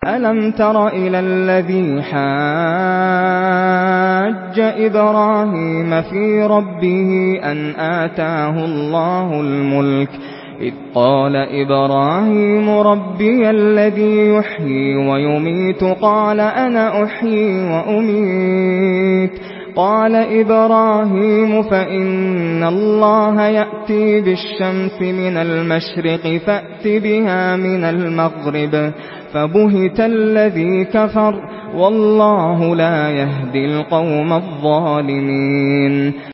أَلَمْ تَرَ إِلَى الَّذِي حَاجَّ إِبْرَاهِيمَ فِي رَبِّهِ أَنْ آتَاهُ اللَّهُ الْمُلْكَ إِذْ قَالَ إِبْرَاهِيمُ رَبِّيَ الَّذِي يُحْيِي وَيُمِيتُ قَالَ أَنَا أُحْيِي وَأُمِيتُ قَالَ إِبْرَاهِيمُ فَإِنَّ اللَّهَ يَأْتِي بِالشَّمْسِ مِنَ الْمَشْرِقِ فَأْتِ بِهَا مِنَ الْمَغْرِبِ فَبُهِتَ الَّذِي كَفَرَ وَاللَّهُ لَا يَهْدِي الْقَوْمَ الظَّالِمِينَ